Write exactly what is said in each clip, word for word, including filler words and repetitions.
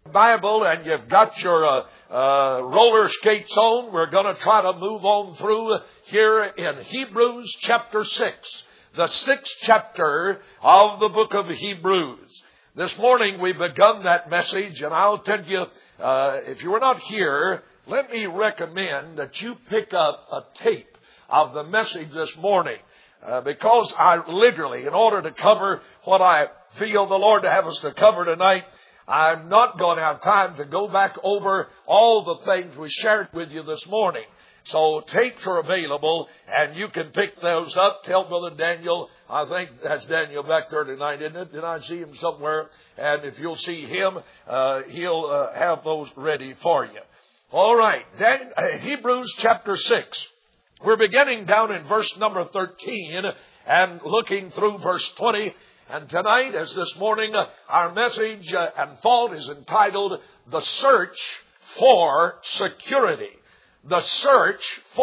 Bible and you've got your uh, uh, roller skates on, we're going to try to move on through here in Hebrews chapter six, the sixth chapter of the book of Hebrews. This morning we've begun that message, and I'll tell you, uh, if you were not here, let me recommend that you pick up a tape of the message this morning, uh, because I literally, in order to cover what I feel the Lord to have us to cover tonight, I'm not going to have time to go back over all the things we shared with you this morning. So tapes are available, and you can pick those up. Tell Brother Daniel, I think that's Daniel back there tonight, isn't it? Did I see him somewhere? And if you'll see him, uh, he'll uh, have those ready for you. All right, then, uh, Hebrews chapter six. We're beginning down in verse number thirteen and looking through verse twenty. And tonight, as this morning, uh, our message uh, and thought is entitled, The Search for Security. The Search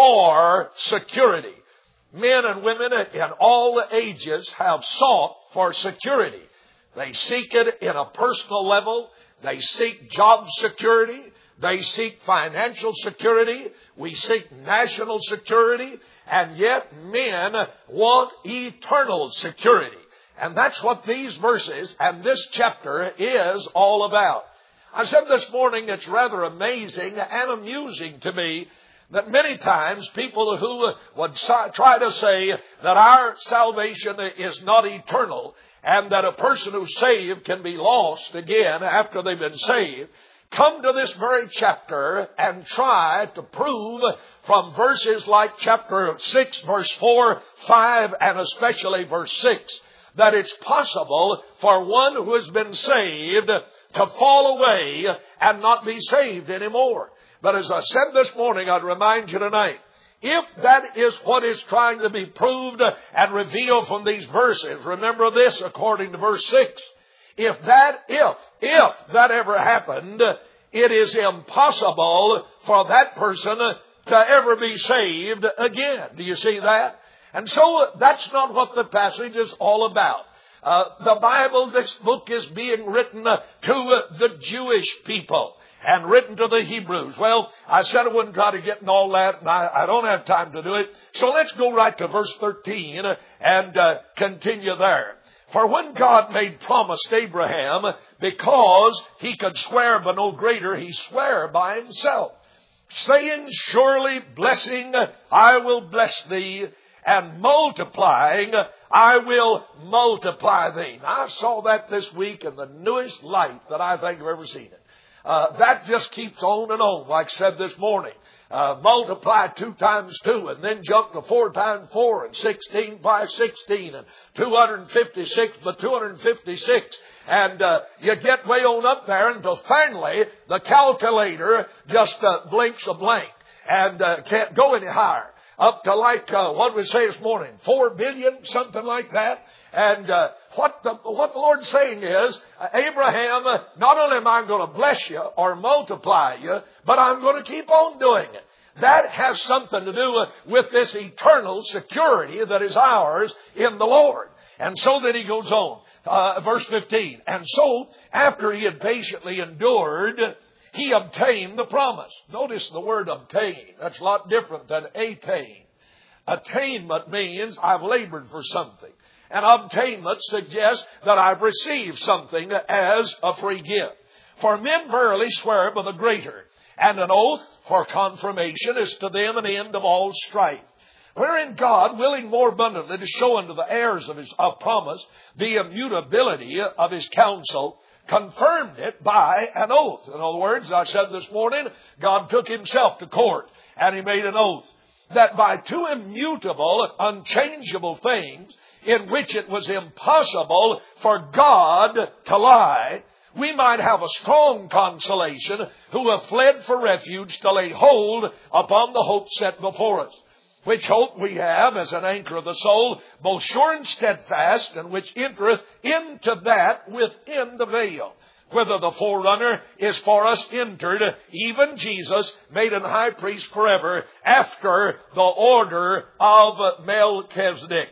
for Security. Men and women in all ages have sought for security. They seek it in a personal level. They seek job security. They seek financial security. We seek national security. And yet men want eternal security. And that's what these verses and this chapter is all about. I said this morning it's rather amazing and amusing to me that many times people who would try to say that our salvation is not eternal and that a person who's saved can be lost again after they've been saved, come to this very chapter and try to prove from verses like chapter six, verse four, five, and especially verse six, that it's possible for one who has been saved to fall away and not be saved anymore. But as I said this morning, I'd remind you tonight, if that is what is trying to be proved and revealed from these verses, remember this according to verse six. If that, if, if that ever happened, it is impossible for that person to ever be saved again. Do you see that? And so that's not what the passage is all about. Uh, the Bible, this book is being written uh, to uh, the Jewish people and written to the Hebrews. Well, I said I wouldn't try to get in all that, and I, I don't have time to do it. So let's go right to verse thirteen and uh, continue there. For when God made promise to Abraham, because he could swear by no greater, he sware by himself, saying, surely blessing, I will bless thee, and multiplying, I will multiply thee. Now, I saw that this week in the newest light that I think I've ever seen it. Uh, that just keeps on and on, like I said this morning. Uh, multiply two times two, and then jump to four times four, and sixteen by sixteen, and two hundred fifty-six by two hundred fifty-six. And uh, you get way on up there until finally the calculator just uh, blinks a blank and uh, can't go any higher. Up to like, uh, what did we say this morning? Four billion, something like that. And uh, what the what the Lord's saying is, uh, Abraham, uh, not only am I going to bless you or multiply you, but I'm going to keep on doing it. That has something to do uh, with this eternal security that is ours in the Lord. And so then he goes on, uh, verse fifteen. And so, after he had patiently endured, he obtained the promise. Notice the word obtain. That's a lot different than attain. Attainment means I've labored for something. And obtainment suggests that I've received something as a free gift. For men verily swear by the greater, and an oath for confirmation is to them an end of all strife. Wherein God, willing more abundantly to show unto the heirs of his of promise the immutability of his counsel, confirmed it by an oath. In other words, I said this morning, God took himself to court and he made an oath that by two immutable, unchangeable things in which it was impossible for God to lie, we might have a strong consolation who have fled for refuge to lay hold upon the hope set before us. Which hope we have as an anchor of the soul, both sure and steadfast, and which entereth into that within the veil, whither the forerunner is for us entered, even Jesus, made an high priest forever, after the order of Melchizedek.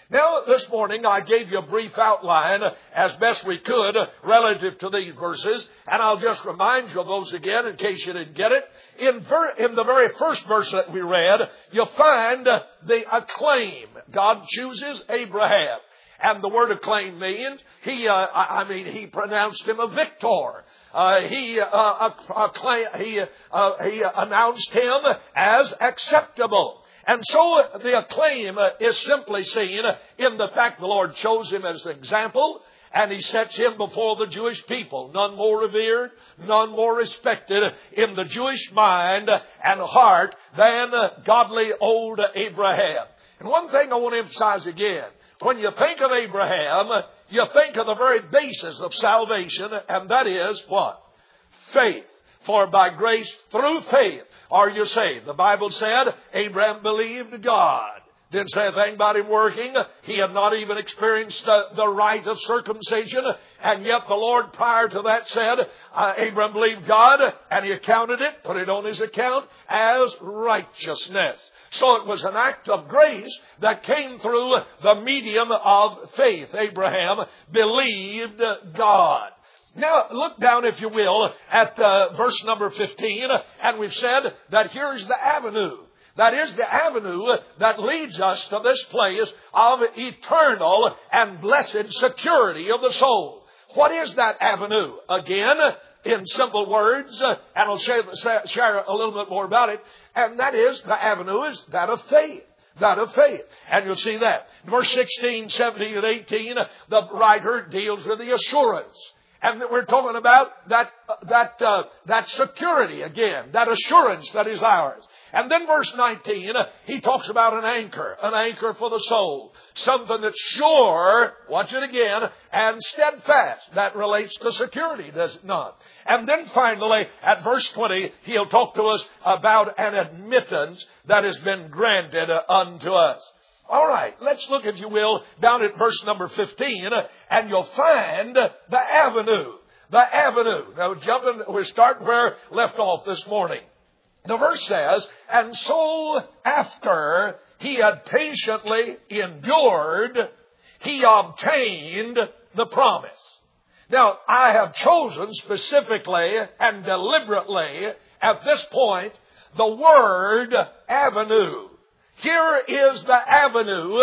Now, this morning I gave you a brief outline as best we could relative to these verses, and I'll just remind you of those again in case you didn't get it. In, ver- in the very first verse that we read, you'll find the acclaim. God chooses Abraham. And the word acclaim means he, uh, I mean, he pronounced him a victor. Uh, he, uh, acclaim, he, uh, he announced him as acceptable. And so the acclaim is simply seen in the fact the Lord chose him as an example, and he sets him before the Jewish people. None more revered, none more respected in the Jewish mind and heart than godly old Abraham. And one thing I want to emphasize again, when you think of Abraham, you think of the very basis of salvation, and that is what? Faith. For by grace through faith are you saved. The Bible said Abraham believed God. Didn't say a thing about him working. He had not even experienced uh, the rite of circumcision. And yet the Lord prior to that said, uh, Abraham believed God, and he accounted it, put it on his account as righteousness. So it was an act of grace that came through the medium of faith. Abraham believed God. Now, look down, if you will, at uh, verse number fifteen, and we've said that here's the avenue. That is the avenue that leads us to this place of eternal and blessed security of the soul. What is that avenue? Again, in simple words, and I'll share, share a little bit more about it, and that is, the avenue is that of faith. That of faith. And you'll see that. Verse sixteen, seventeen, and eighteen, the writer deals with the assurance. And we're talking about that, that, uh, that security again, that assurance that is ours. And then verse nineteen, he talks about an anchor, an anchor for the soul. Something that's sure, watch it again, and steadfast. That relates to security, does it not? And then finally, at verse twenty, he'll talk to us about an admittance that has been granted unto us. All right, let's look, if you will, down at verse number fifteen, and you'll find the avenue. The avenue. Now, jumping, we're starting where left off this morning. The verse says, and so after he had patiently endured, he obtained the promise. Now, I have chosen specifically and deliberately at this point the word avenue. Here is the avenue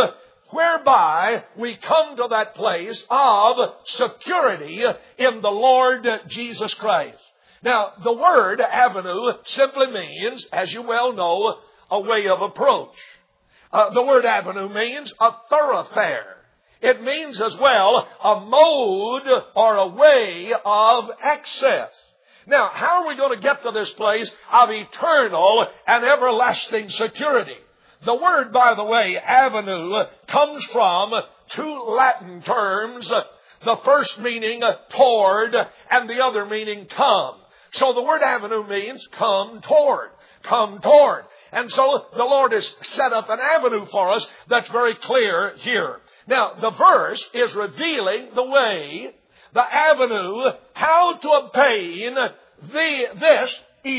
whereby we come to that place of security in the Lord Jesus Christ. Now, the word avenue simply means, as you well know, a way of approach. Uh, the word avenue means a thoroughfare. It means as well a mode or a way of access. Now, how are we going to get to this place of eternal and everlasting security? The word, by the way, avenue, comes from two Latin terms, the first meaning toward and the other meaning come. So the word avenue means come toward, come toward. And so the Lord has set up an avenue for us that's very clear here. Now, the verse is revealing the way, the avenue, how to obtain the, this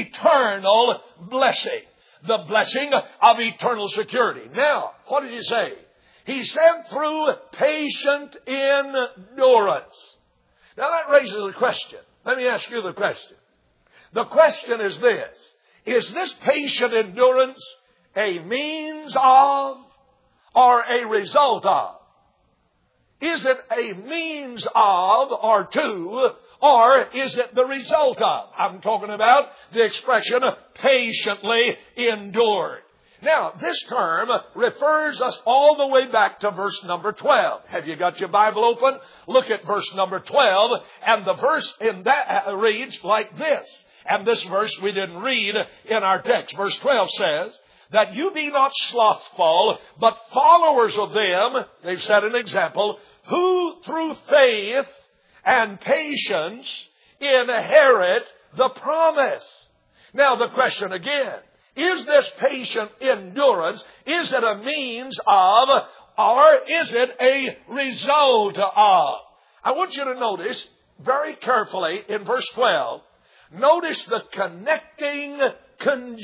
eternal blessing. The blessing of eternal security. Now, what did he say? He said through patient endurance. Now that raises a question. Let me ask you the question. The question is this. Is this patient endurance a means of or a result of? Is it a means of or to, or is it the result of? I'm talking about the expression patiently endured. Now, this term refers us all the way back to verse number twelve. Have you got your Bible open? Look at verse number twelve, and the verse in that reads like this. And this verse we didn't read in our text. Verse twelve says, that you be not slothful, but followers of them, they've set an example, who through faith and patience inherit the promise. Now the question again, is this patient endurance, is it a means of, or is it a result of? I want you to notice very carefully in verse twelve, notice the connecting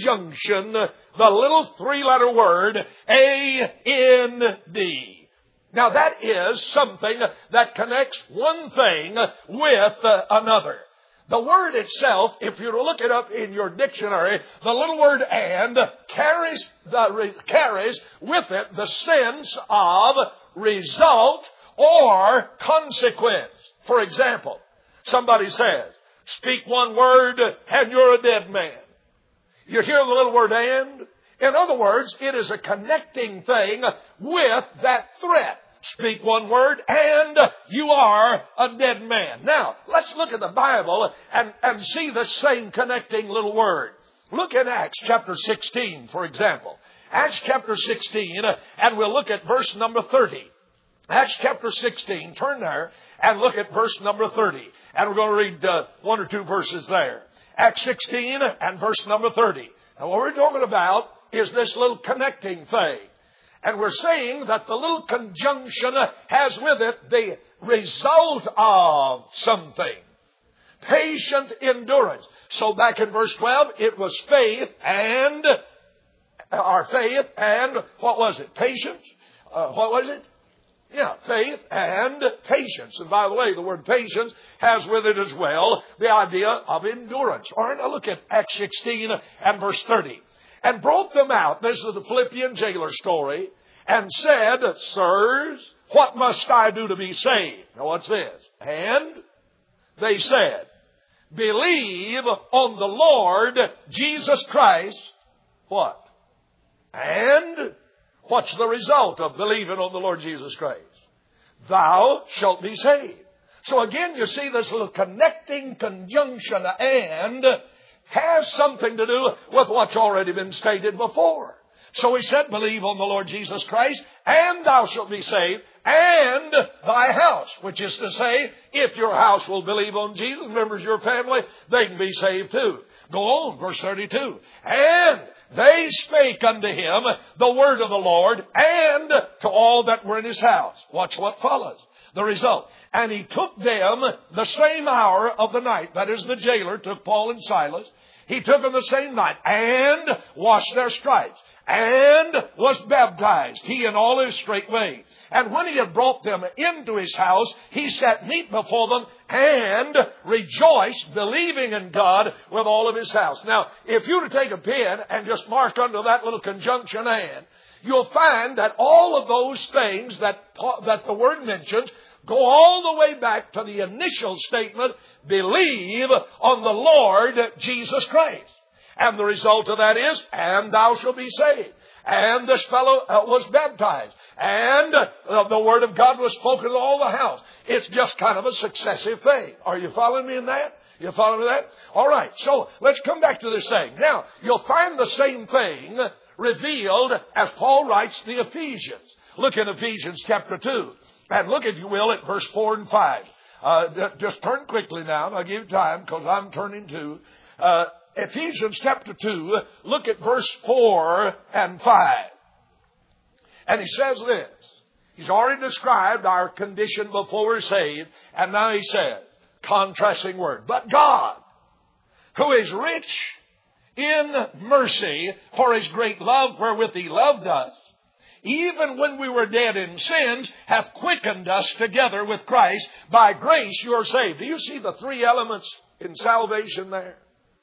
conjunction, the little three-letter word, A N D. Now that is something that connects one thing with uh, another. The word itself, if you look it up in your dictionary, the little word and carries, the, carries with it the sense of result or consequence. For example, somebody says, speak one word and you're a dead man. You hear the little word and? In other words, it is a connecting thing with that threat. Speak one word and you are a dead man. Now, let's look at the Bible and, and see the same connecting little word. Look in Acts chapter sixteen, for example. Acts chapter sixteen, and we'll look at verse number thirty. Acts chapter sixteen, turn there and look at verse number thirty. And we're going to read uh, one or two verses there. Acts sixteen and verse number thirty. Now, what we're talking about is this little connecting thing. And we're saying that the little conjunction has with it the result of something. Patient endurance. So back in verse twelve, it was faith and, our faith and, what was it? Patience? Uh, what was it? Yeah, faith and patience. And by the way, the word patience has with it as well the idea of endurance. All right, now look at Acts sixteen and verse thirty. And brought them out. This is the Philippian jailer story. And said, sirs, what must I do to be saved? Now what's this? And they said, believe on the Lord Jesus Christ. What? And what's the result of believing on the Lord Jesus Christ? Thou shalt be saved. So again, you see this little connecting conjunction and has something to do with what's already been stated before. So he said, believe on the Lord Jesus Christ, and thou shalt be saved, and thy house. Which is to say, if your house will believe on Jesus, members of your family, they can be saved too. Go on, verse thirty-two. And they spake unto him the word of the Lord, and to all that were in his house. Watch what follows. The result. And he took them the same hour of the night. That is, the jailer took Paul and Silas. He took them the same night and washed their stripes and was baptized, he and all his straightway. And when he had brought them into his house, he set meat before them and rejoiced, believing in God with all of his house. Now, if you were to take a pen and just mark under that little conjunction and, you'll find that all of those things that, that the word mentions go all the way back to the initial statement, believe on the Lord Jesus Christ. And the result of that is, and thou shalt be saved. And this fellow uh, was baptized. And uh, the word of God was spoken to all the house. It's just kind of a successive thing. Are you following me in that? You following me in that? All right. So let's come back to this thing. Now, you'll find the same thing revealed as Paul writes the Ephesians. Look in Ephesians chapter two. And look, if you will, at verse four and five. Uh, just turn quickly now, and I'll give you time because I'm turning to uh, Ephesians chapter two. Look at verse four and five. And he says this. He's already described our condition before we're saved. And now he says, contrasting word, but God, who is rich in mercy for his great love wherewith he loved us, even when we were dead in sins, hath quickened us together with Christ. By grace you are saved. Do you see the three elements in salvation there?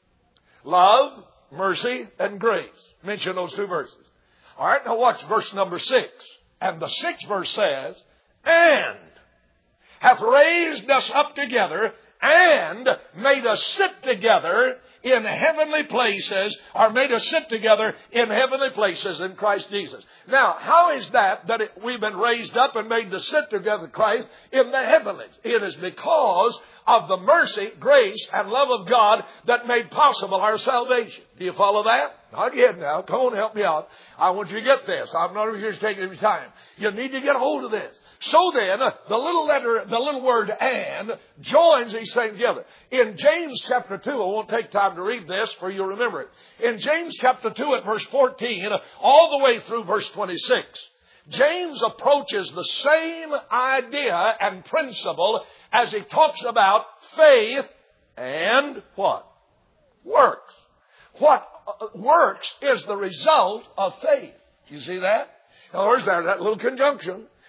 Love, mercy, and grace. Mention those two verses. All right, now watch verse number six. And the sixth verse says, and hath raised us up together and made us sit together in heavenly places, or made us sit together in heavenly places in Christ Jesus. Now, how is that that it, we've been raised up and made to sit together with Christ in the heavens? It is because of the mercy, grace, and love of God that made possible our salvation. Do you follow that? Not yet now. Come on, help me out. I want you to get this. I'm not here to take any time. You need to get a hold of this. So then, the little letter, the little word and joins these things together. In James chapter two, I won't take time to read this for you remember it. In James chapter two at verse fourteen, all the way through verse twenty-six, James approaches the same idea and principle as he talks about faith and what? Works. What works is the result of faith. You see that? In other words, there's that little conjunction.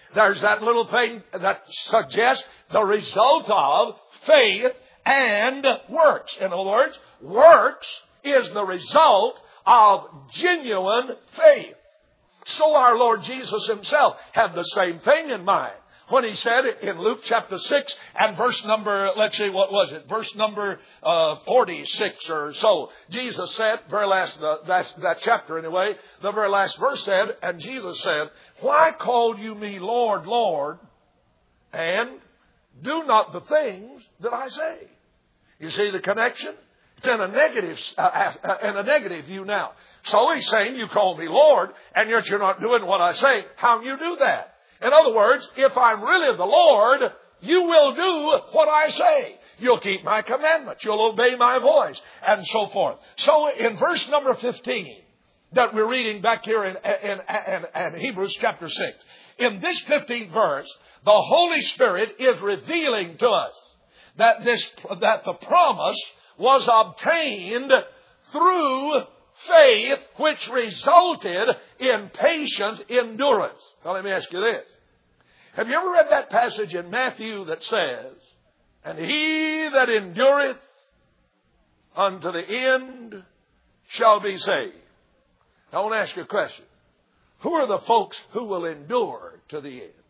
There's that little thing that suggests the result of faith and works. In other words, works is the result of genuine faith. So our Lord Jesus Himself had the same thing in mind when He said in Luke chapter six and verse number, let's see, what was it? Verse number uh, forty-six or so. Jesus said, very last, uh, that, that chapter anyway, the very last verse said, and Jesus said, why call you me Lord, Lord, and do not the things that I say? You see the connection? It's in a negative, uh, in a negative view now. So He's saying, you call me Lord, and yet you're not doing what I say. How can you do that? In other words, if I'm really the Lord, you will do what I say. You'll keep my commandments. You'll obey my voice, and so forth. So in verse number fifteen that we're reading back here in, in, in, in Hebrews chapter six, in this fifteenth verse, the Holy Spirit is revealing to us that this, that the promise was obtained through faith, which resulted in patient endurance. Now let me ask you this. Have you ever read that passage in Matthew that says, and he that endureth unto the end shall be saved? Now I want to ask you a question. Who are the folks who will endure to the end?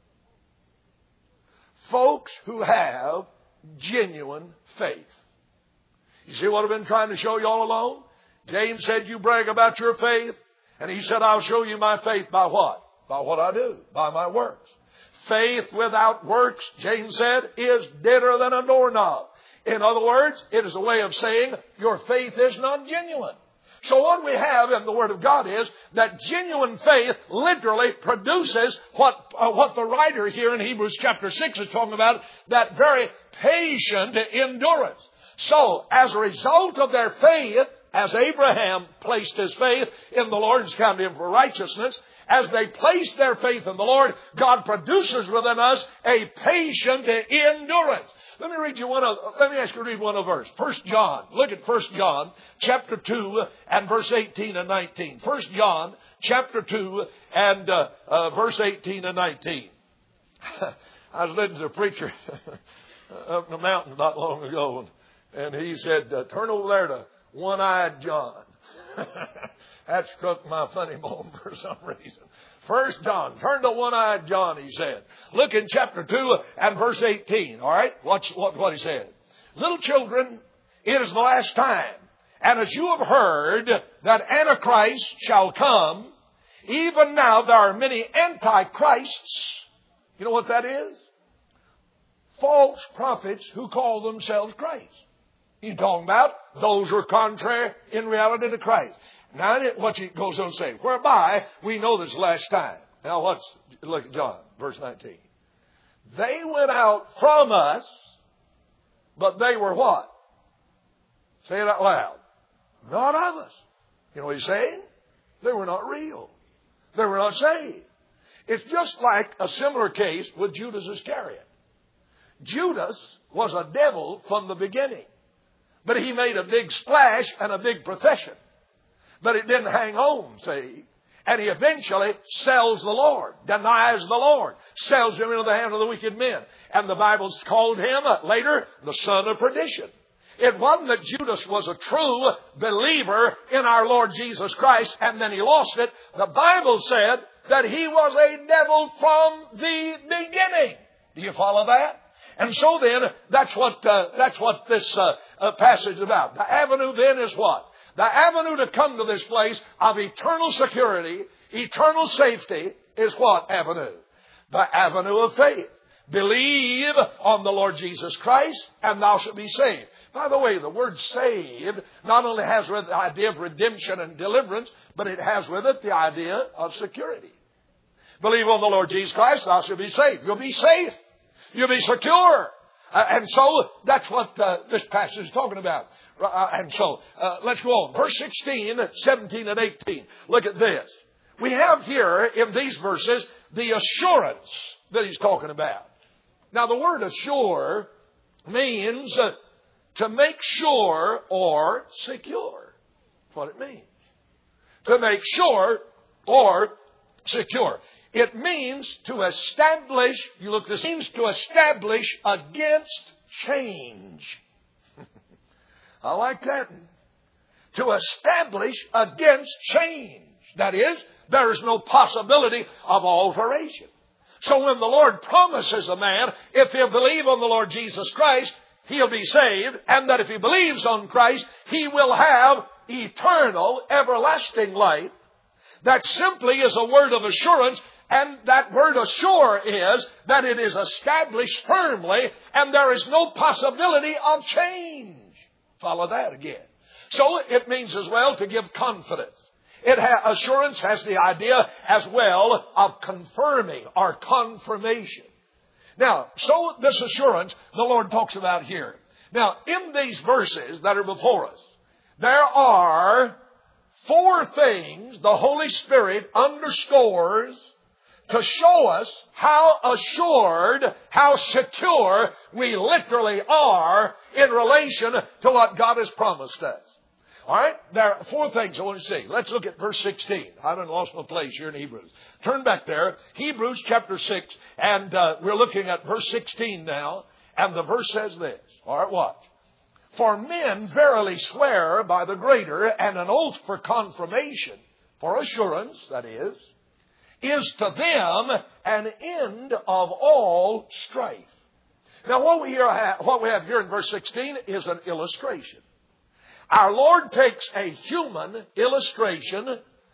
Folks who have genuine faith. You see what I've been trying to show you all along? James said, you brag about your faith. And he said, I'll show you my faith by what? By what I do. By my works. Faith without works, James said, is deader than a doorknob. In other words, it is a way of saying your faith is not genuine. So what we have in the Word of God is that genuine faith literally produces what, uh, what the writer here in Hebrews chapter six is talking about, that very patient endurance. So, as a result of their faith, as Abraham placed his faith in the Lord and counted him for righteousness, as they place their faith in the Lord, God produces within us a patient endurance. Let me read you one of, let me ask you to read one of verse. First John. Look at First John chapter two and verse eighteen and nineteen. First John chapter two and uh, uh, verse eighteen and nineteen. I was listening to a preacher up in the mountain not long ago, and, and he said, uh, turn over there to One-Eyed John. That struck my funny bone for some reason. First John, turn to One-Eyed John, he said. Look in chapter two and verse eighteen, all right? Watch what, what he said. Little children, it is the last time. And as you have heard that Antichrist shall come, even now there are many antichrists. You know what that is? False prophets who call themselves Christ. He's talking about those who are contrary in reality to Christ. Now, what he goes on to say, whereby we know this last time. Now, what's, look at John, verse nineteen. They went out from us, but they were what? Say it out loud. Not of us. You know what he's saying? They were not real. They were not saved. It's just like a similar case with Judas Iscariot. Judas was a devil from the beginning. But he made a big splash and a big profession. But it didn't hang on, see. And he eventually sells the Lord, denies the Lord, sells him into the hand of the wicked men. And the Bible's called him uh, later the son of perdition. It wasn't that Judas was a true believer in our Lord Jesus Christ and then he lost it. The Bible said that he was a devil from the beginning. Do you follow that? And so then, that's what uh, that's what this uh, uh, passage is about. The avenue then is what? The avenue to come to this place of eternal security, eternal safety, is what avenue? The avenue of faith. Believe on the Lord Jesus Christ, and thou shalt be saved. By the way, the word saved not only has with the idea of redemption and deliverance, but it has with it the idea of security. Believe on the Lord Jesus Christ, thou shalt be saved. You'll be safe. You'll be secure. Uh, and so that's what uh, this passage is talking about. Uh, and so uh, let's go on. Verse sixteen, seventeen, and eighteen. Look at this. We have here in these verses the assurance that he's talking about. Now the word assure means uh, to make sure or secure. That's what it means. To make sure or secure. It means to establish, you look, this means to establish against change. I like that. To establish against change. That is, there is no possibility of alteration. So when the Lord promises a man, if he'll believe on the Lord Jesus Christ, he'll be saved, and that if he believes on Christ, he will have eternal, everlasting life, that simply is a word of assurance, and that word assure is that it is established firmly, and there is no possibility of change. Follow that again. So it means as well to give confidence. It ha- assurance has the idea as well of confirming or confirmation. Now, so this assurance the Lord talks about here. Now, in these verses that are before us, there are four things the Holy Spirit underscores to show us how assured, how secure we literally are in relation to what God has promised us. All right? There are four things I want to see. Let's look at verse sixteen. I haven't lost my place here in Hebrews. Turn back there. Hebrews chapter six. And uh, we're looking at verse sixteen now. And the verse says this. All right, watch. For men verily swear by the greater, and an oath for confirmation, for assurance, that is, is to them an end of all strife. Now, what we, here have, what we have here in verse sixteen is an illustration. Our Lord takes a human illustration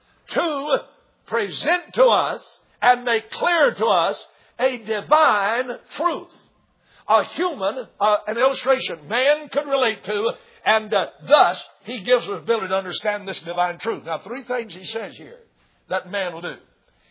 to present to us and make clear to us a divine truth. A human, uh, an illustration man could relate to, and uh, thus he gives us the ability to understand this divine truth. Now, three things he says here that man will do.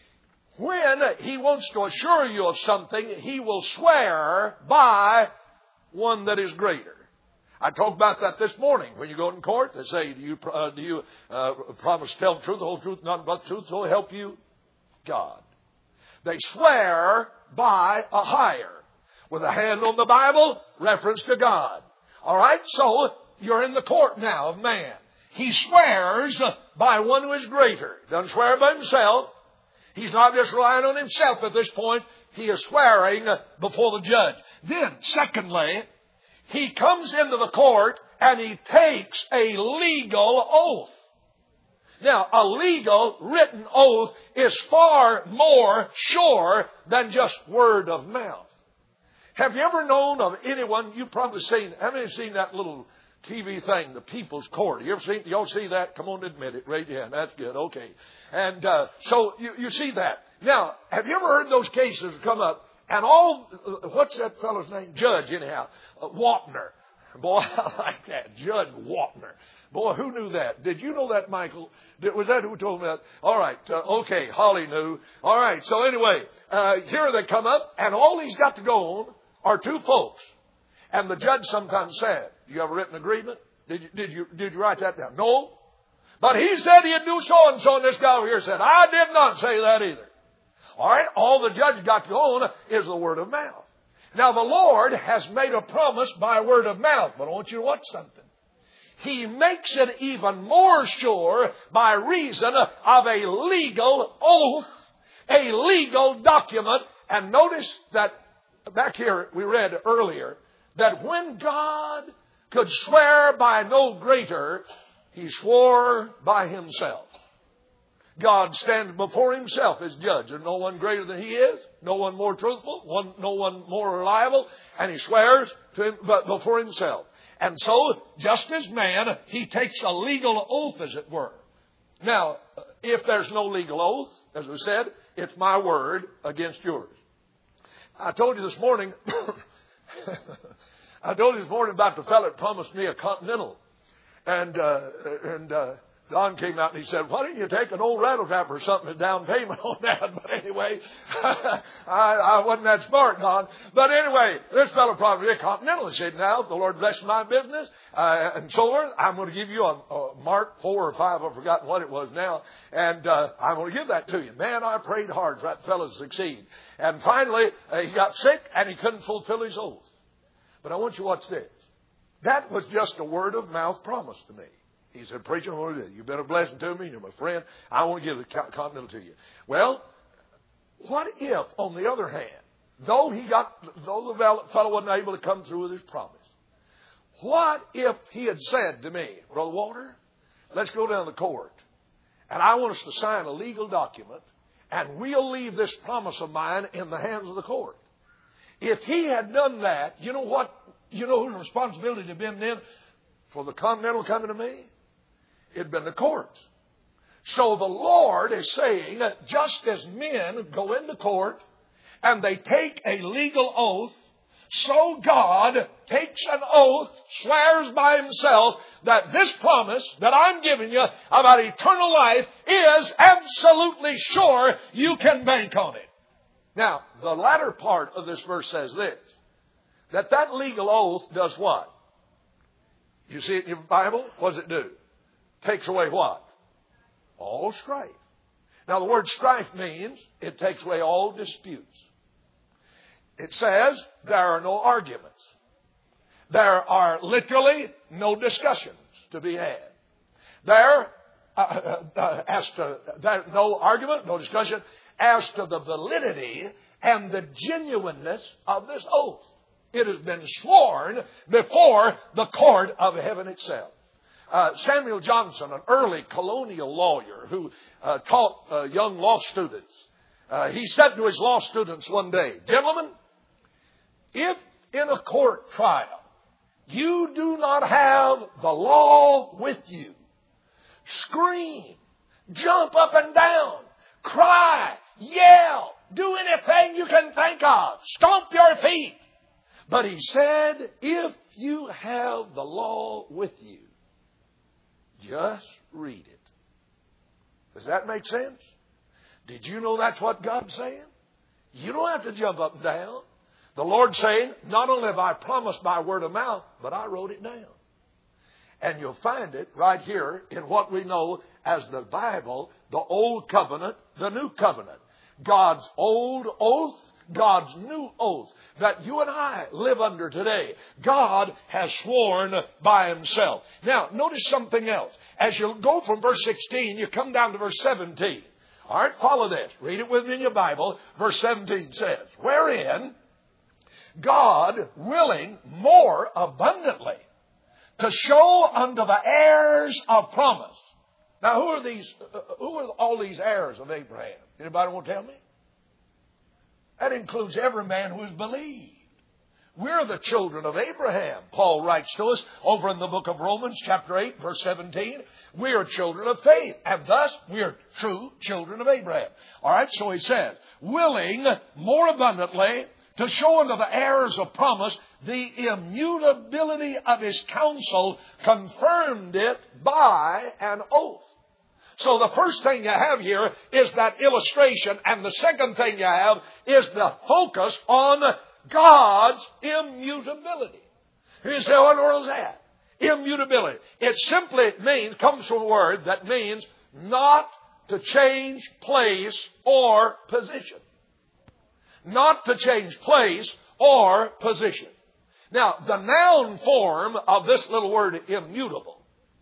When he wants to assure you of something, he will swear by one that is greater. I talked about that this morning. When you go in court, they say, do you, uh, do you uh, promise to tell the truth, the whole truth, nothing but the truth, so help you God. They swear by a higher. With a hand on the Bible, reference to God. All right, so you're in the court now of man. He swears by one who is greater. Doesn't swear by himself. He's not just relying on himself at this point. He is swearing before the judge. Then, secondly, he comes into the court and he takes a legal oath. Now, a legal written oath is far more sure than just word of mouth. Have you ever known of anyone, you've probably seen, have you seen that little T V thing, the People's Court? You ever seen, y'all see that? Come on, admit it. Raise your hand. That's good. Okay. And uh, so you, you see that. Now, have you ever heard those cases come up? And all, what's that fellow's name? Judge, anyhow. Uh, Wapner. Boy, I like that. Judge Wapner. Boy, who knew that? Did you know that, Michael? Did, was that who told me that? All right. Uh, okay. Holly knew. All right. So anyway, uh, here they come up, and all he's got to go on are two folks. And the judge sometimes said, "Do you have a written agreement? Did you, did you, did you write that down?" "No. But he said he'd do so and so." And this guy over here said, "I did not say that either." All right. All the judge got to go on is the word of mouth. Now the Lord has made a promise by word of mouth. But I want you to watch something. He makes it even more sure by reason of a legal oath, a legal document. And notice that back here we read earlier that when God could swear by no greater, He swore by Himself. God stands before Himself as judge. There's no one greater than He is, no one more truthful, one, no one more reliable, and He swears to him, but before Himself. And so, just as man, He takes a legal oath, as it were. Now, if there's no legal oath, as we said, it's my word against yours. I told you this morning, I told you this morning about the fellow that promised me a Continental. And, uh, and, uh, Don came out and he said, "Why don't you take an old rattle trap or something as down payment on that?" But anyway, I, I wasn't that smart, Don. But anyway, this fellow promised me a Continental. He said, "Now, if the Lord bless my business, uh, and so on, I'm going to give you a, a Mark four or five, I've forgotten what it was now, and uh, I'm going to give that to you." Man, I prayed hard for that fellow to succeed. And finally, uh, he got sick and he couldn't fulfill his oath. But I want you to watch this. That was just a word of mouth promise to me. He said, "Preacher, I want to do it. You've been a blessing to me. You're my friend. I want to give the Continental to you." Well, What if, on the other hand, though he got, though the fellow wasn't able to come through with his promise, what if he had said to me, Brother Walter, let's go down to court, and I want us to sign a legal document, and we'll leave this promise of mine in the hands of the court. If he had done that, you know what, you know whose responsibility it had been then for the Continental coming to me? It had been the courts. So the Lord is saying that just as men go into court and they take a legal oath, so God takes an oath, swears by himself that this promise that I'm giving you about eternal life is absolutely sure you can bank on it. Now, the latter part of this verse says this, that that legal oath does what? You see it in your Bible? What does it do? Takes away what? All strife. Now, the word strife means it takes away all disputes. It says there are no arguments. There are literally no discussions to be had. There, uh, uh, uh, as to there, no argument, no discussion as to the validity and the genuineness of this oath. It has been sworn before the court of heaven itself. Uh, Samuel Johnson, an early colonial lawyer who uh, taught uh, young law students, uh, he said to his law students one day, gentlemen, if in a court trial you do not have the law with you, scream, jump up and down, cry, yell, do anything you can think of, stomp your feet. But he said, if you have the law with you, just read it. Does that make sense? Did you know that's what God's saying? You don't have to jump up and down. The Lord's saying, not only have I promised by word of mouth, but I wrote it down. And you'll find it right here in what we know as the Bible, the Old Covenant, the New Covenant. God's old oath, God's new oath that you and I live under today. God has sworn by himself. Now, notice something else. As you go from verse sixteen, you come down to verse seventeen. All right, follow this. Read it with me in your Bible. Verse seventeen says, wherein God willing more abundantly to show unto the heirs of promise. Now, who are these? Uh, who are all these heirs of Abraham? Anybody want to tell me? That includes every man who has believed. We're the children of Abraham. Paul writes to us over in the book of Romans, chapter eight, verse seventeen. We are children of faith, and thus we are true children of Abraham. All right, so he says, willing more abundantly to show unto the heirs of promise the immutability of his counsel, confirmed it by an oath. So the first thing you have here is that illustration, and the second thing you have is the focus on God's immutability. You say, what in the world is that? Immutability. It simply means, comes from a word that means not to change place or position. Not to change place or position. Now, the noun form of this little word, immutable,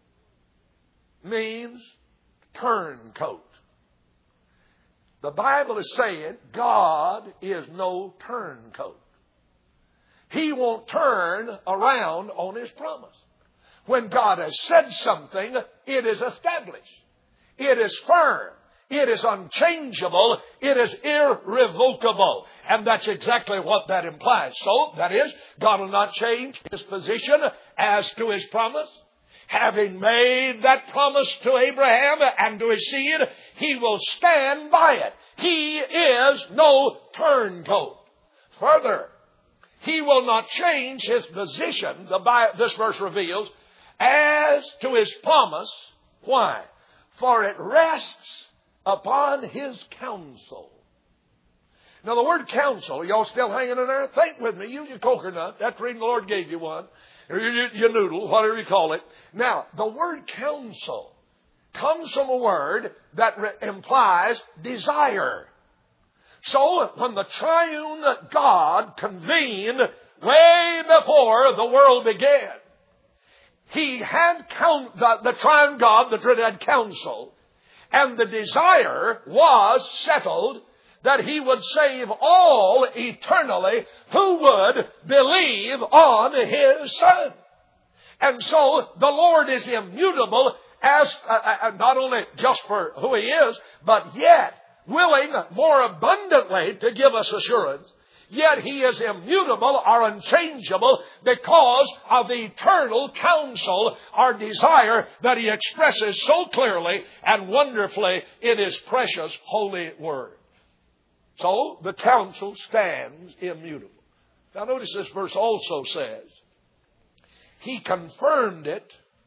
means turncoat. The Bible is saying God is no turncoat. He won't turn around on his promise. When God has said something, it is established. It is firm. It is unchangeable. It is irrevocable. And that's exactly what that implies. So, that is, God will not change his position as to his promise. Having made that promise to Abraham and to his seed, he will stand by it. He is no turncoat. Further, he will not change his position, the, this verse reveals, as to his promise. Why? For it rests upon his counsel. Now, the word counsel, are y'all still hanging in there? Think with me. Use your coconut. That's the reason the Lord gave you one. Or your, your noodle, whatever you call it. Now, the word counsel comes from a word that re- implies desire. So, when the triune God convened way before the world began, he had count, the, the triune God, the Trinity, had counsel, and the desire was settled that He would save all eternally who would believe on His Son. And so the Lord is immutable as uh, uh, not only just for who He is, but yet willing more abundantly to give us assurance. Yet He is immutable or unchangeable because of the eternal counsel or desire that He expresses so clearly and wonderfully in His precious holy word. So the counsel stands immutable. Now notice this verse also says, He confirmed it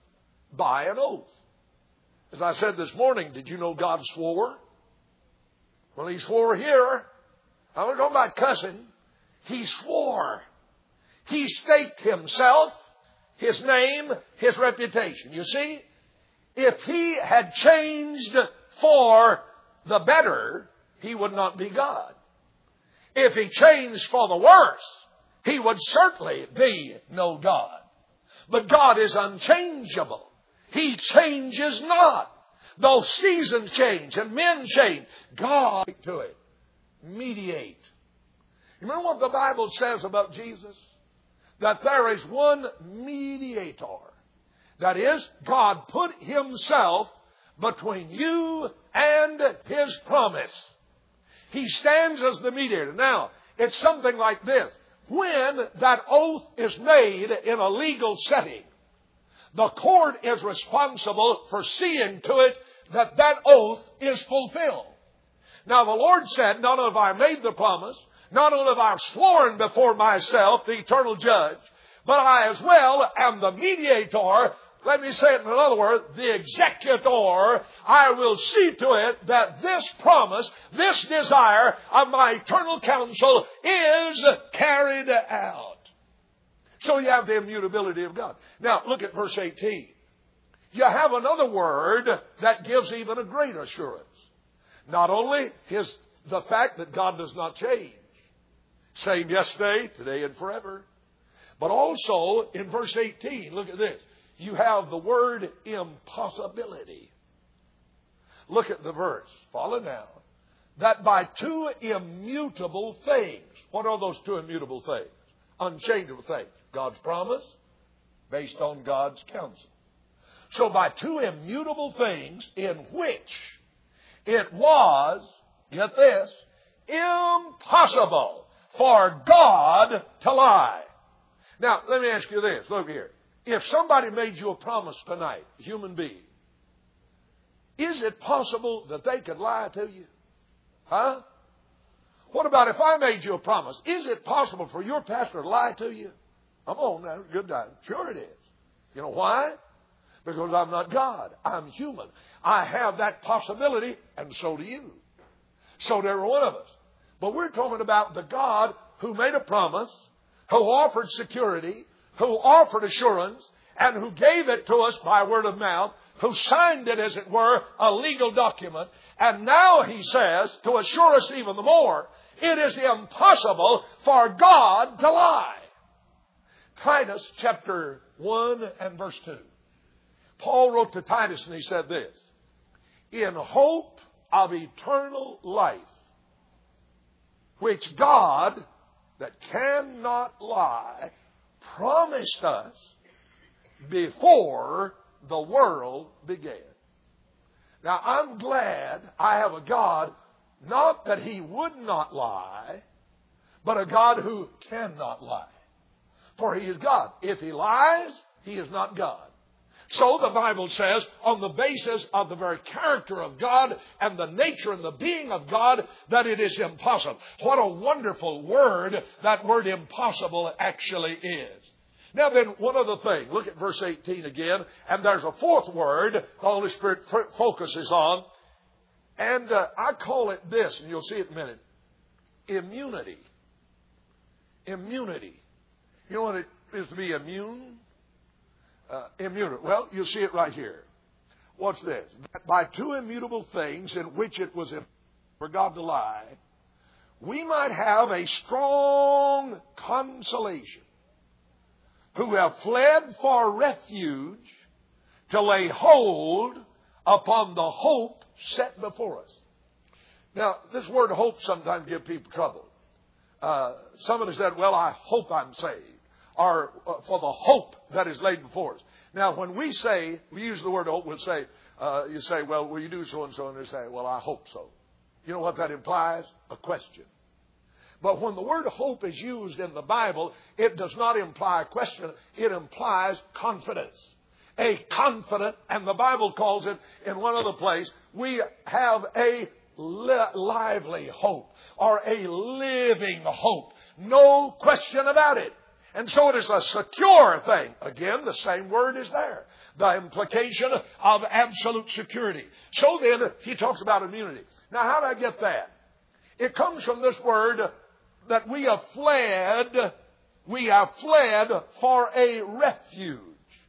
by an oath. As I said this morning, did you know God swore? Well, He swore here. I'm not talking about cussing. He swore. He staked Himself, His name, His reputation. You see, if He had changed for the better, He would not be God. If He changed for the worse, He would certainly be no God. But God is unchangeable. He changes not. Though seasons change and men change, God to it. Mediate. You remember what the Bible says about Jesus? That there is one mediator. That is, God put Himself between you and His promise. He stands as the mediator. Now, it's something like this. When that oath is made in a legal setting, the court is responsible for seeing to it that that oath is fulfilled. Now the Lord said, not only have I made the promise, not only have I sworn before myself, the eternal judge, but I as well am the mediator. Let me say it in another word, the executor. I will see to it that this promise, this desire of my eternal counsel is carried out. So you have the immutability of God. Now look at verse eighteen. You have another word that gives even a greater assurance. Not only his, the fact that God does not change. Same yesterday, today, and forever. But also in verse eighteen, look at this. You have the word impossibility. Look at the verse. Follow now. That by two immutable things. What are those two immutable things? Unchangeable things. God's promise based on God's counsel. So by two immutable things in which it was, get this, impossible for God to lie. Now, let me ask you this. Look here. If somebody made you a promise tonight, a human being, is it possible that they could lie to you? Huh? What about if I made you a promise? Is it possible for your pastor to lie to you? Come on now, good time. Sure it is. You know why? Because I'm not God. I'm human. I have that possibility, and so do you. So do every one of us. But we're talking about the God who made a promise, who offered security, who offered assurance, and who gave it to us by word of mouth, who signed it, as it were, a legal document. And now He says, to assure us even the more, it is impossible for God to lie. Titus chapter one and verse two. Paul wrote to Titus and he said this, in hope of eternal life, which God, that cannot lie, promised us before the world began. Now, I'm glad I have a God, not that He would not lie, but a God who cannot lie. For He is God. If He lies, He is not God. So the Bible says, on the basis of the very character of God and the nature and the being of God, that it is impossible. What a wonderful word that word impossible actually is. Now then, one other thing. Look at verse eighteen again. And there's a fourth word the Holy Spirit focuses on. And uh, I call it this, and you'll see it in a minute. Immunity. Immunity. You know what it is to be immune? Uh, immutable. Well, you'll see it right here. What's this? By two immutable things in which it was for God to lie, we might have a strong consolation, who have fled for refuge to lay hold upon the hope set before us. Now, this word hope sometimes gives people trouble. Uh, somebody said, well, I hope I'm saved. Or uh, for the hope that is laid before us. Now, when we say, we use the word hope, we'll say, uh, you say, well, will you do so and so? And they say, well, I hope so. You know what that implies? A question. But when the word hope is used in the Bible, it does not imply a question. It implies confidence. A confident, and the Bible calls it in one other place, we have a li- lively hope or a living hope. No question about it. And so it is a secure thing. Again, the same word is there. The implication of absolute security. So then, he talks about immunity. Now, how do I get that? It comes from this word that we have fled, we have fled for a refuge.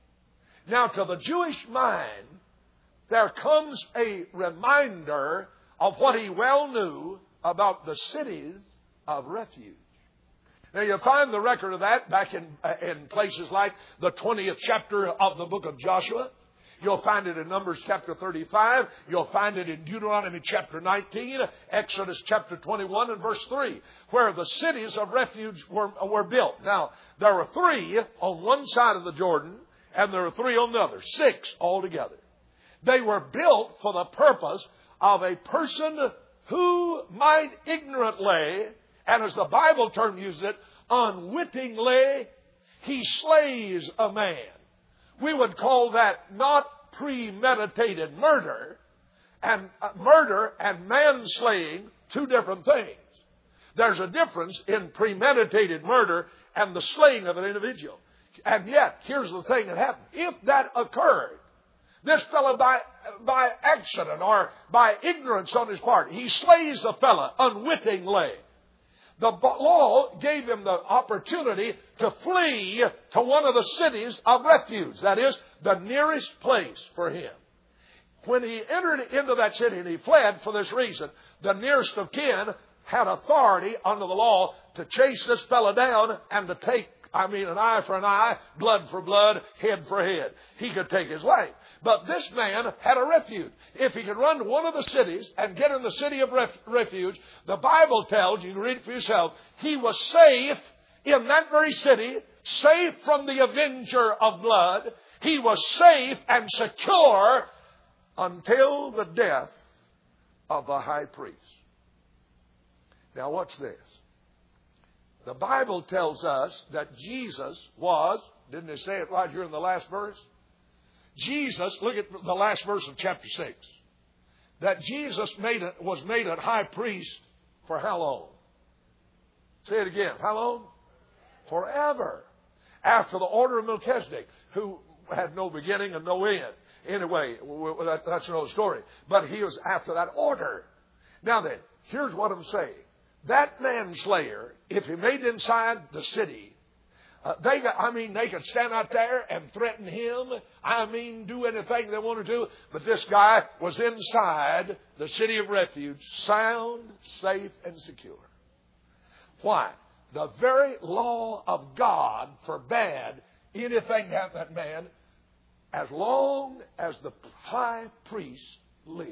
Now, to the Jewish mind, there comes a reminder of what he well knew about the cities of refuge. Now, you'll find the record of that back in, uh, in places like the twentieth chapter of the book of Joshua. You'll find it in Numbers chapter thirty-five. You'll find it in Deuteronomy chapter nineteen, Exodus chapter twenty-one and verse three, where the cities of refuge were, were built. Now, there were three on one side of the Jordan, and there were three on the other, six altogether. They were built for the purpose of a person who might ignorantly, and as the Bible term uses it, unwittingly, he slays a man. We would call that not premeditated murder, and uh, murder and manslaying, two different things. There's a difference in premeditated murder and the slaying of an individual. And yet, here's the thing that happened. If that occurred, this fellow by, by accident or by ignorance on his part, he slays the fellow unwittingly. The law gave him the opportunity to flee to one of the cities of refuge. That is, the nearest place for him. When he entered into that city and he fled for this reason, the nearest of kin had authority under the law to chase this fellow down and to take, I mean, an eye for an eye, blood for blood, head for head. He could take his life. But this man had a refuge. If he could run to one of the cities and get in the city of ref- refuge, the Bible tells, you can read it for yourself, he was safe in that very city, safe from the avenger of blood. He was safe and secure until the death of the high priest. Now, watch this. The Bible tells us that Jesus was, didn't it say it right here in the last verse? Jesus, look at the last verse of chapter six. That Jesus made it, was made a high priest for how long? Say it again. How long? Forever. After the order of Melchizedek, who had no beginning and no end. Anyway, that's another story. But he was after that order. Now then, here's what I'm saying. That manslayer, if he made it inside the city, uh, they got, I mean, they could stand out there and threaten him. I mean, do anything they want to do. But this guy was inside the city of refuge, sound, safe, and secure. Why? The very law of God forbade anything to happen to that man as long as the high priest lived.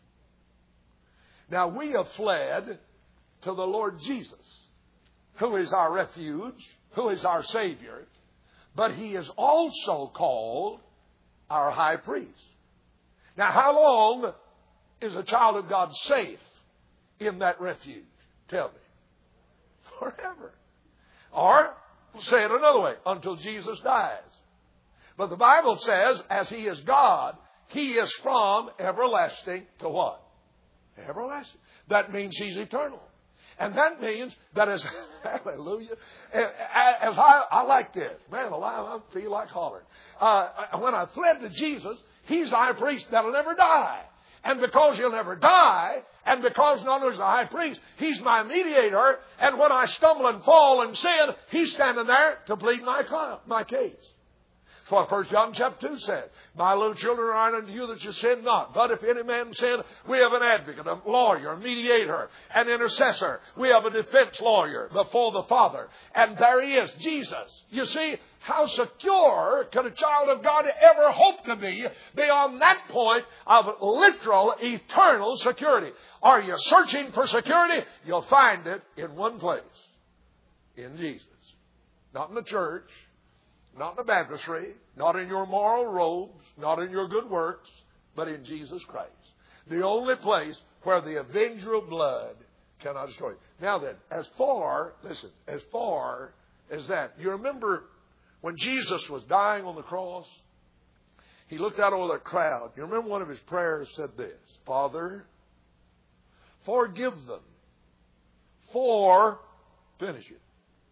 Now, we have fled to the Lord Jesus, who is our refuge, who is our Savior, but He is also called our high priest. Now, how long is a child of God safe in that refuge? Tell me. Forever. Or, say it another way, until Jesus dies. But the Bible says, as He is God, He is from everlasting to what? Everlasting. That means He's eternal. And that means that as, hallelujah, as I, I like this. Man alive, I feel like hollering. Uh, when I fled to Jesus, He's the high priest that'll never die. And because He'll never die, and because not only is the high priest, He's my mediator, and when I stumble and fall and sin, He's standing there to plead my, my case. That's what First John chapter two said. My little children, are I unto you that you sin not. But if any man sin, we have an advocate, a lawyer, a mediator, an intercessor. We have a defense lawyer before the Father. And there he is, Jesus. You see, how secure can a child of God ever hope to be beyond that point of literal, eternal security? Are you searching for security? You'll find it in one place. In Jesus. Not in the church. Not in the baptistry, not in your moral robes, not in your good works, but in Jesus Christ. The only place where the avenger of blood cannot destroy you. Now then, as far, listen, as far as that, you remember when Jesus was dying on the cross, he looked out over the crowd. You remember one of his prayers said this, Father, forgive them, for, finish it.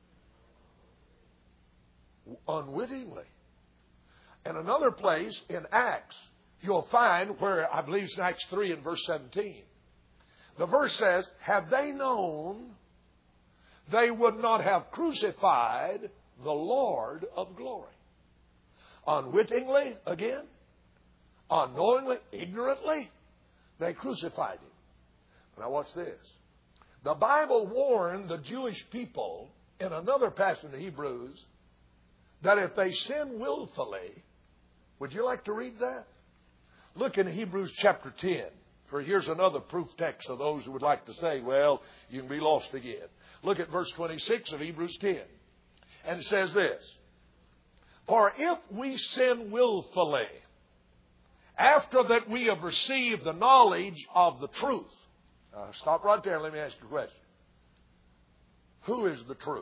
Unwittingly. And another place in Acts, you'll find where, I believe it's in Acts three and verse seventeen. The verse says, had they known, they would not have crucified the Lord of glory. Unwittingly, again, unknowingly, ignorantly, they crucified him. Now watch this. The Bible warned the Jewish people in another passage in Hebrews that if they sin willfully, would you like to read that? Look in Hebrews chapter ten. For here's another proof text of those who would like to say, well, you can be lost again. Look at verse twenty-six of Hebrews ten. And it says this. For if we sin willfully, after that we have received the knowledge of the truth. Uh, stop right there and let me ask you a question. Who is the truth?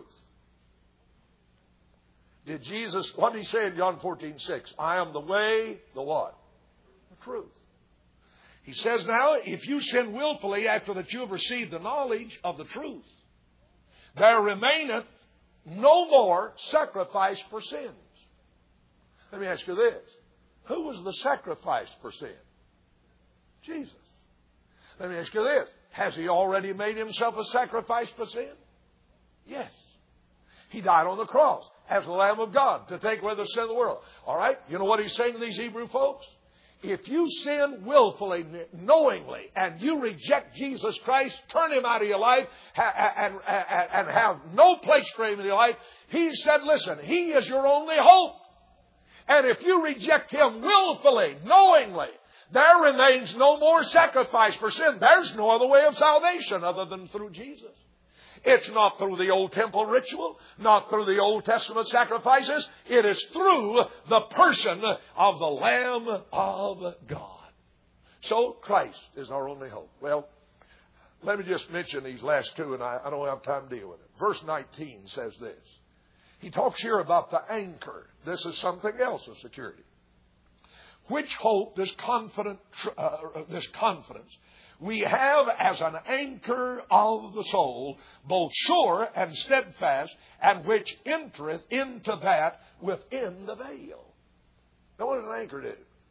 Did Jesus, what did he say in John fourteen six? I am the way, the what? The truth. He says now, if you sin willfully after that you have received the knowledge of the truth, there remaineth no more sacrifice for sins. Let me ask you this. Who was the sacrifice for sin? Jesus. Let me ask you this. Has he already made himself a sacrifice for sin? Yes. He died on the cross as the Lamb of God to take away the sin of the world. All right? You know what he's saying to these Hebrew folks? If you sin willfully, knowingly, and you reject Jesus Christ, turn him out of your life, and, and, and have no place for him in your life, he said, listen, he is your only hope. And if you reject him willfully, knowingly, there remains no more sacrifice for sin. There's no other way of salvation other than through Jesus. It's not through the old temple ritual, not through the Old Testament sacrifices. It is through the person of the Lamb of God. So Christ is our only hope. Well, let me just mention these last two, and I, I don't have time to deal with it. Verse nineteen says this. He talks here about the anchor. This is something else of security. Which hope, this confident, uh, this confidence, we have as an anchor of the soul, both sure and steadfast, and which entereth into that within the veil. Now, what does an anchor do?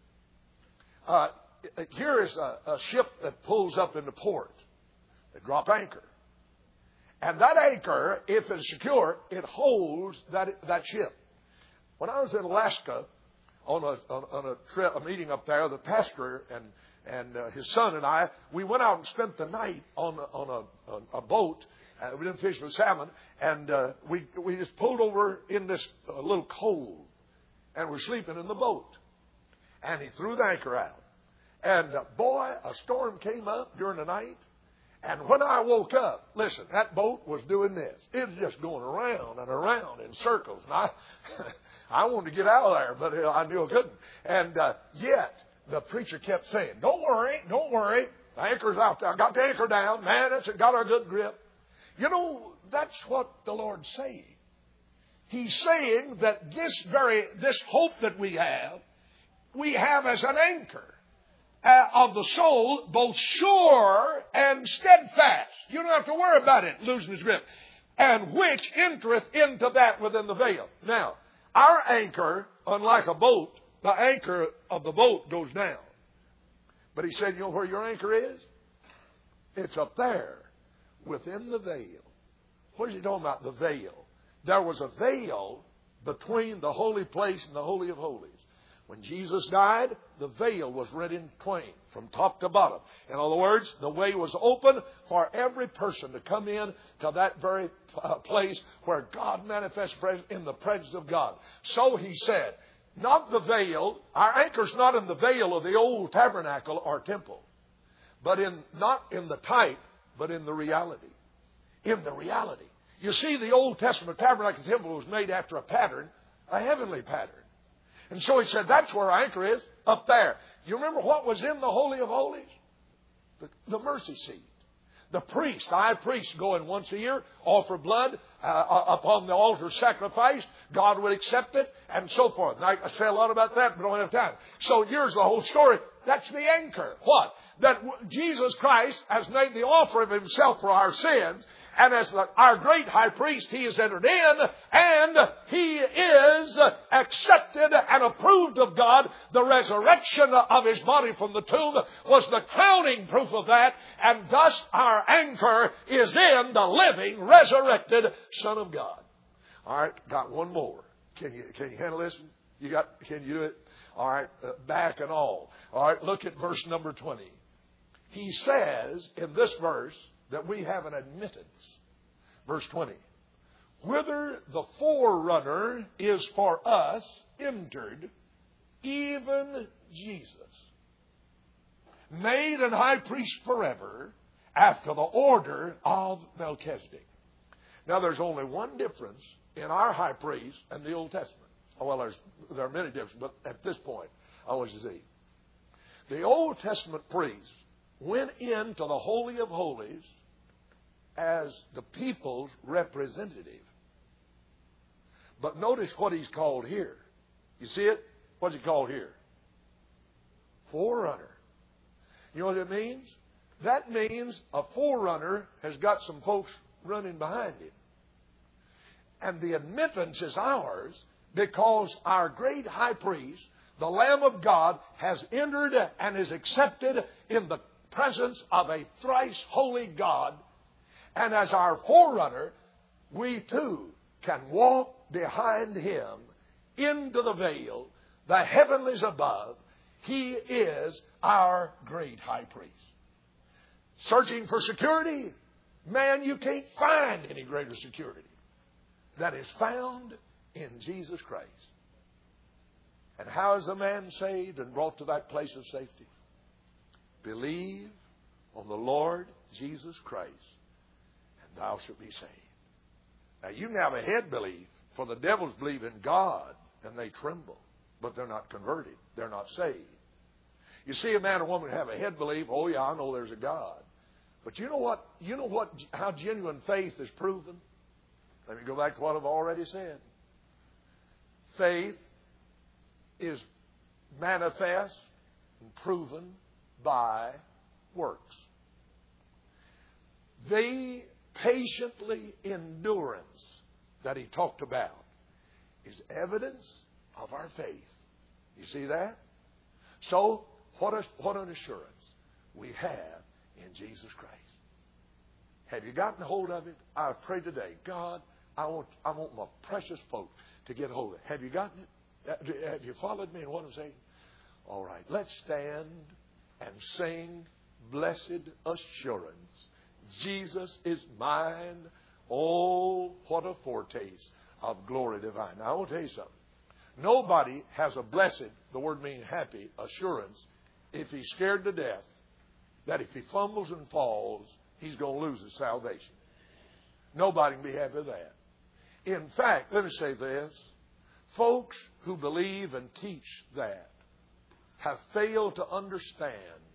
Uh, here is a, a ship that pulls up into port. They drop anchor. And that anchor, if it's secure, it holds that, that ship. When I was in Alaska on a, on, on a, trip, a meeting up there, the pastor and And uh, his son and I, we went out and spent the night on, on a, on a boat. Uh, we didn't fish for salmon. And uh, we we just pulled over in this uh, little cove. And we're sleeping in the boat. And he threw the anchor out. And uh, boy, a storm came up during the night. And when I woke up, listen, that boat was doing this. It was just going around and around in circles. And I, I wanted to get out of there, but I knew I couldn't. And uh, yet, the preacher kept saying, don't worry, don't worry. The anchor's out there. I got the anchor down. Man, it's got a good grip. You know, that's what the Lord's saying. He's saying that this very, this hope that we have, we have as an anchor uh, of the soul, both sure and steadfast. You don't have to worry about it losing its grip. And which entereth into that within the veil. Now, our anchor, unlike a boat, the anchor of the boat goes down. But he said, you know where your anchor is? It's up there within the veil. What is he talking about? The veil. There was a veil between the holy place and the Holy of Holies. When Jesus died, the veil was rent in twain from top to bottom. In other words, the way was open for every person to come in to that very uh, place where God manifests in the presence of God. So he said, not the veil. Our anchor's not in the veil of the old tabernacle or temple, but in not in the type, but in the reality. In the reality. You see, the Old Testament tabernacle temple was made after a pattern, a heavenly pattern. And so he said, that's where our anchor is, up there. You remember what was in the Holy of Holies? The, the mercy seat. The priest, the high priest, going once a year, offer blood uh, upon the altar sacrifice. God would accept it, and so forth. And I, I say a lot about that, but I don't have time. So here's the whole story. That's the anchor. What? That Jesus Christ has made the offer of himself for our sins. And as our great high priest, he has entered in, and he is accepted and approved of God. The resurrection of his body from the tomb was the crowning proof of that, and thus our anchor is in the living, resurrected Son of God. All right, got one more. Can you can you handle this? You got? Can you do it? All right, uh, back and all. All right, look at verse number twenty. He says in this verse that we have an admittance. Verse twenty. Whither the forerunner is for us entered, even Jesus, made an high priest forever after the order of Melchizedek. Now there's only one difference in our high priest and the Old Testament. Well, there's, there are many differences, but at this point, I want you to see. The Old Testament priest went into the Holy of Holies as the people's representative. But notice what he's called here. You see it? What's he called here? Forerunner. You know what it means? That means a forerunner has got some folks running behind him. And the admittance is ours because our great high priest, the Lamb of God, has entered and is accepted in the presence of a thrice holy God. And as our forerunner, we too can walk behind him into the veil, the heavenlies above. He is our great high priest. Searching for security? Man, you can't find any greater security that is found in Jesus Christ. And how is a man saved and brought to that place of safety? Believe on the Lord Jesus Christ, and thou shalt be saved. Now, you can have a head belief, for the devils believe in God, and they tremble, but they're not converted. They're not saved. You see a man or woman have a head belief, oh yeah, I know there's a God. But you know what? You know what? How genuine faith is proven? Let me go back to what I've already said. Faith is manifest and proven by works. The patiently endurance that he talked about is evidence of our faith. You see that? So, what, a, what an assurance we have in Jesus Christ. Have you gotten hold of it? I pray today, God, I want, I want my precious folk to get hold of it. Have you gotten it? Have you followed me in what I'm saying? All right, let's stand and sing Blessed Assurance. Jesus is mine. Oh, what a foretaste of glory divine. Now, I want to tell you something. Nobody has a blessed, the word meaning happy, assurance if he's scared to death that if he fumbles and falls, he's going to lose his salvation. Nobody can be happy with that. In fact, let me say this. Folks who believe and teach that have failed to understand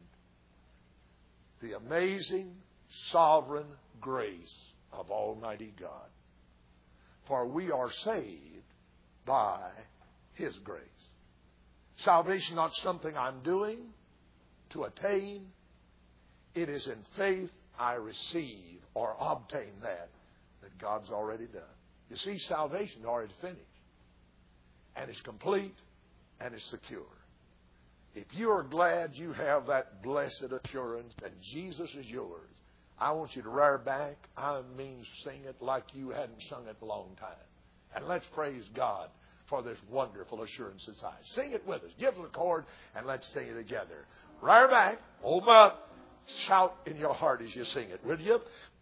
the amazing, sovereign grace of Almighty God. For we are saved by His grace. Salvation is not something I'm doing to attain. It is in faith I receive or obtain that that God's already done. You see, salvation is already finished. And it's complete and it's secure. If you are glad you have that blessed assurance that Jesus is yours, I want you to rear back. I mean, sing it like you hadn't sung it a long time. And let's praise God for this wonderful assurance is high. Sing it with us. Give us a chord and let's sing it together. Right back. Hold up. Shout in your heart as you sing it, will you?